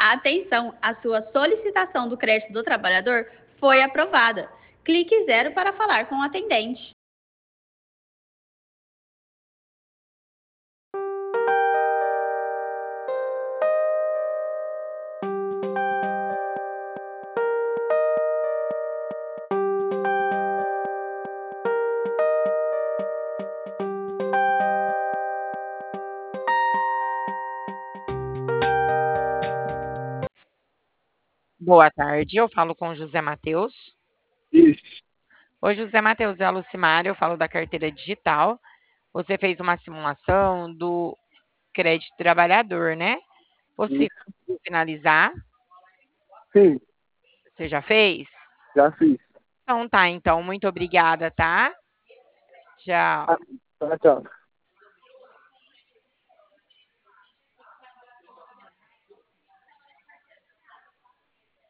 Atenção, a sua solicitação do crédito do trabalhador foi aprovada. Clique 0 para falar com o atendente. Boa tarde, eu falo com o José Matheus. Isso, Oi, José Matheus, é a Lucimara, eu falo da carteira digital. Você fez uma simulação do crédito trabalhador, né? Você isso. conseguiu finalizar? Sim, Você já fez? já fiz. Então tá, então, muito obrigada, tá? Tchau. Ah, tchau, tchau.